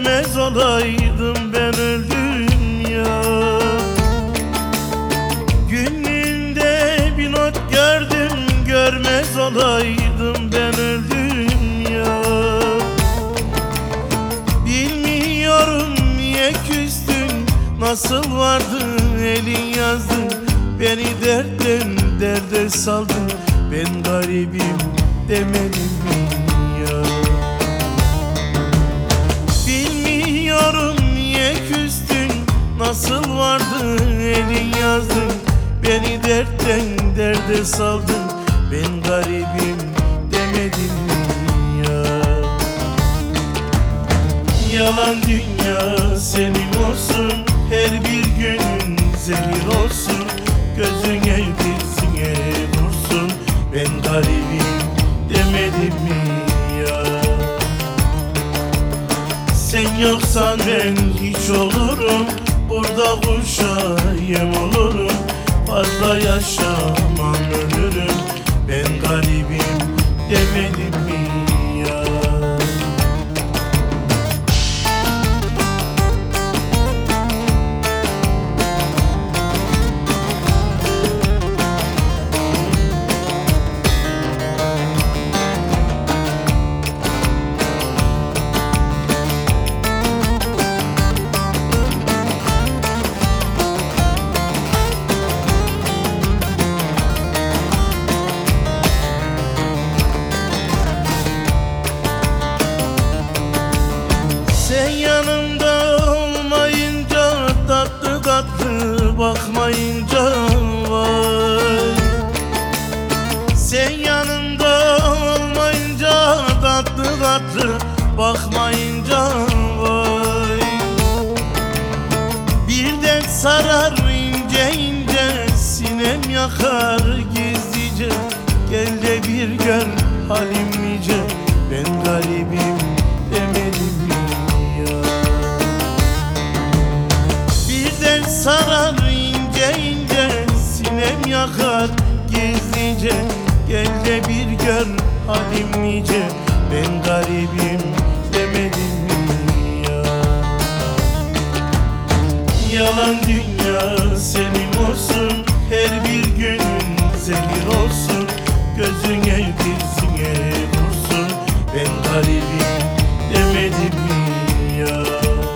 görmez olaydım ben öldüm ya. Günlüğünde bir not gördüm, görmez olaydım ben öldüm ya. Bilmiyorum niye küstün, nasıl vardı elin yazdın, beni dertten derde saldın, ben garibim demedim mi ya? Bilmiyorum niye küstün, nasıl vardı elin yazdın, beni dertten derde saldın, ben garibim demedim mi ya? Yalan dünya senin olsun, her bir günün zehir olsun, gözüne dizine vursun, ben garibim demedim mi ya? Sen yoksan ben hiç olurum, burada kuşa yem olurum, fazla yaşamam ölürüm, ben garibim demedim mi ya? Sen yanımda olmayınca, tatlı tatlı bakmayınca vay. Sen yanımda olmayınca, tatlı tatlı bakmayınca vay. Birden sarar ince ince, sinem yakar gizlice, gel de bir gör halim nice, ben garibim demedim mi ya? Birden sarar ince ince, sinem yakar gizlice, gel de bir gör halim nice, ben garibim demedim mi ya? Yalan dünya senin olsun, her bir günün zehir olsun, gözüne dizine vursun, ben garibim demedim mi ya?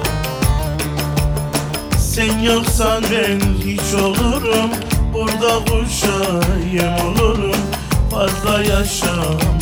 Sen yoksan ben hiç olurum, burada kuşa yem olurum, fazla yaşamam